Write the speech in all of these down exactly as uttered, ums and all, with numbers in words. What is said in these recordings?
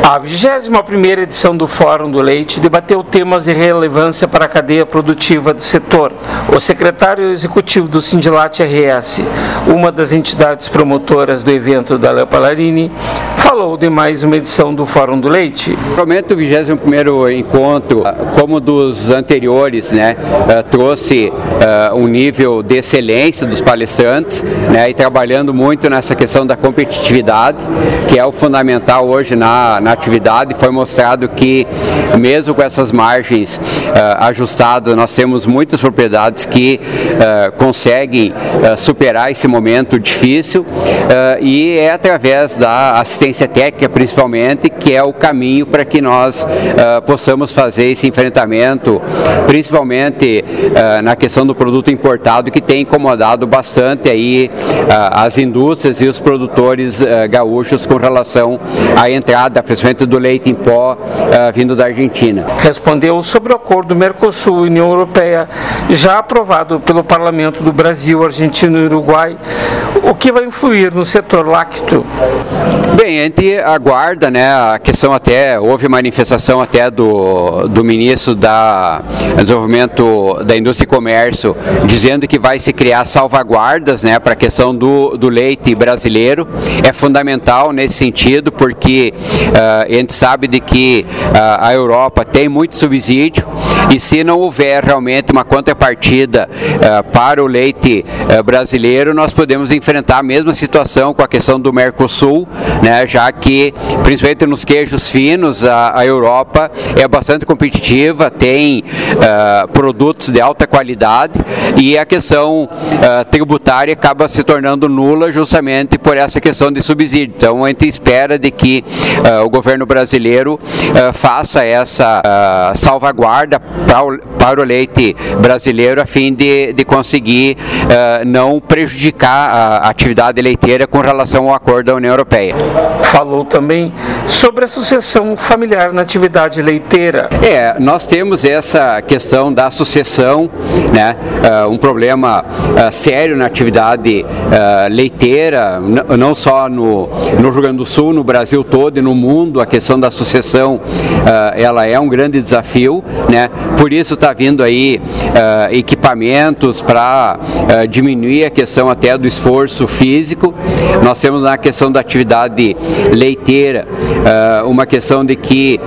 A vigésima primeira edição do Fórum do Leite debateu temas de relevância para a cadeia produtiva do setor. O secretário executivo do Sindilat R S, uma das entidades promotoras do evento, Darlan Pallarini, falou de mais uma edição do Fórum do Leite. Provavelmente o vigésimo primeiro encontro, como dos anteriores, né, trouxe uh, um nível de excelência dos palestrantes, né, e trabalhando muito nessa questão da competitividade, que é o fundamental hoje na, na atividade. Foi mostrado que mesmo com essas margens uh, ajustadas, nós temos muitas propriedades que uh, conseguem uh, superar esse momento difícil, uh, e é através da assistência técnica principalmente que é o caminho para que nós uh, possamos fazer esse enfrentamento, principalmente uh, na questão do produto importado, que tem incomodado bastante aí uh, as indústrias e os produtores uh, gaúchos com relação à entrada, principalmente do leite em pó uh, vindo da Argentina. Respondeu sobre o acordo Mercosul-União Europeia, já aprovado pelo Parlamento do Brasil, Argentina e Uruguai, o que vai influir no setor lácteo. Bem, a gente aguarda, né, a questão até, houve manifestação até do, do ministro da Desenvolvimento da Indústria e Comércio, dizendo que vai se criar salvaguardas, né, para a questão do, do leite brasileiro. É fundamental nesse sentido, porque uh, a gente sabe de que uh, a Europa tem muito subsídio, e se não houver realmente uma contrapartida uh, para o leite uh, brasileiro, nós podemos enfrentar a mesma situação com a questão do Mercosul, né, já que, principalmente nos queijos finos, a, a Europa é bastante competitiva, tem uh, produtos de alta qualidade, e a questão uh, tributária acaba se tornando nula justamente por essa questão de subsídio. Então, a gente espera de que uh, o governo brasileiro uh, faça essa uh, salvaguarda para o, para o leite brasileiro, a fim de, de conseguir uh, não prejudicar a atividade leiteira com relação ao acordo da União Europeia. Falou também sobre a sucessão familiar na atividade leiteira. É, nós temos essa questão da sucessão, né, uh, um problema uh, sério na atividade uh, leiteira, n- não só no, no Rio Grande do Sul, no Brasil todo e no mundo. A questão da sucessão, uh, ela é um grande desafio, né, por isso está vindo aí uh, equipamentos para uh, diminuir a questão até do esforço físico. Nós temos na questão da atividade leiteira uh, uma questão de que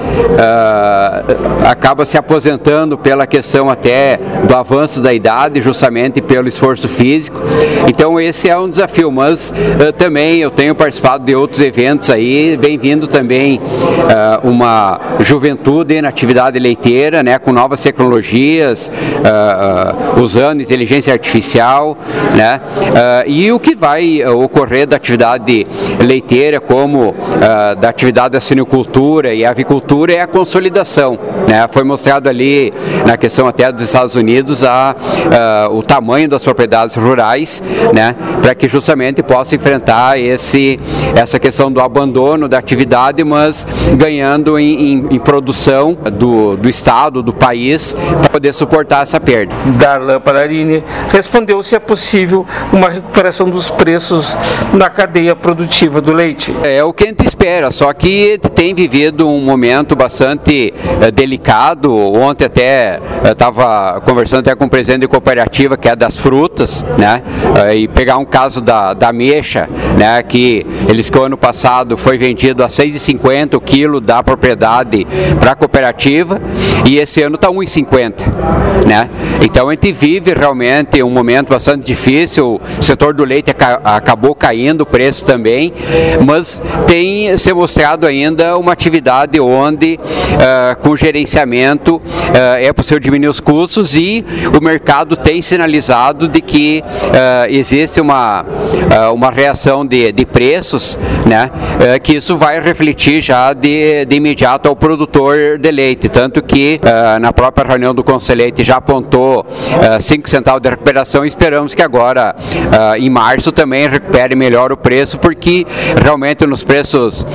uh, acaba se aposentando pela questão até do avanço da idade, justamente pelo esforço físico. Então esse é um desafio, mas uh, também eu tenho participado de outros eventos aí, vem vindo também uh, uma juventude na atividade leiteira, né, com novas tecnologias, uh, uh, usando inteligência artificial, né, uh, e o que vai uh, ocorrer da atividade leiteira, como uh, da atividade da suinocultura e avicultura, é a consolidação, né? Foi mostrado ali na questão até dos Estados Unidos a, uh, o tamanho das propriedades rurais, né, para que justamente possa enfrentar esse, essa questão do abandono da atividade, mas ganhando em, em, em produção do, do estado, do país, para poder suportar essa perda. Darlan Pallarini respondeu se é possível uma recuperação dos preços na cadeia produtiva do leite. É o que a gente espera, só que tem vivido um momento bastante é, delicado. Ontem até estava conversando até com o presidente da cooperativa, que é das frutas, né, é, e pegar um caso da, da ameixa, né, que eles que o ano passado foi vendido a seis reais e cinquenta centavos o quilo da propriedade para a cooperativa, e esse ano está um real e cinquenta centavos, né? Então a gente vive realmente um momento bastante difícil. O setor do leite aca- acabou caindo o preço também, mas tem se mostrado ainda uma atividade onde uh, com gerenciamento uh, é possível diminuir os custos, e o mercado tem sinalizado de que uh, existe uma, uh, uma reação de, de preços, né, uh, que isso vai refletir já de, de imediato ao produtor de leite, tanto que uh, na própria reunião do Conselho Leite já apontou uh, cinco centavos de recuperação, e esperamos que agora uh, em março também recupere melhor o preço, porque realmente nos preços uh,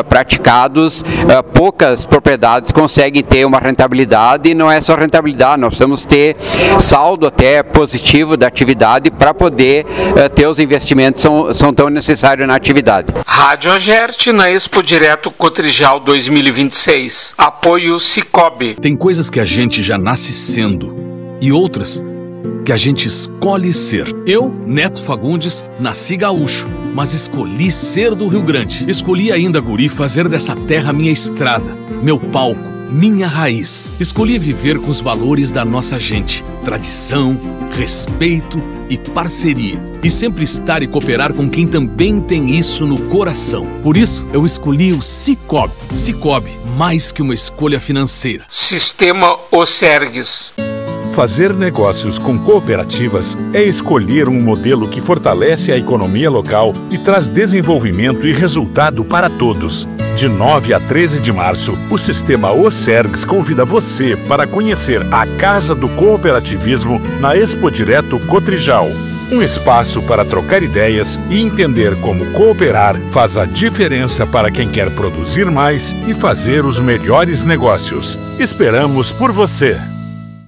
praticados, uh, poucas propriedades conseguem ter uma rentabilidade, e não é só rentabilidade, nós precisamos ter saldo até positivo da atividade para poder uh, ter os investimentos que são, são tão necessários na atividade. Rádio Agerte na Expo Direto Cotrijal dois mil e vinte e seis. Apoio Cicobi. Tem coisas que a gente já nasce sendo e outras que a gente escolhe ser. Eu, Neto Fagundes, nasci gaúcho, mas escolhi ser do Rio Grande. Escolhi ainda, guri, fazer dessa terra minha estrada, meu palco, minha raiz. Escolhi viver com os valores da nossa gente, tradição, respeito e parceria. E sempre estar e cooperar com quem também tem isso no coração. Por isso, eu escolhi o Cicobi. Cicobi, mais que uma escolha financeira. Sistema Osergues. Fazer negócios com cooperativas é escolher um modelo que fortalece a economia local e traz desenvolvimento e resultado para todos. De nove a treze de março, o Sistema Osergues convida você para conhecer a Casa do Cooperativismo na Expo Direto Cotrijal. Um espaço para trocar ideias e entender como cooperar faz a diferença para quem quer produzir mais e fazer os melhores negócios. Esperamos por você!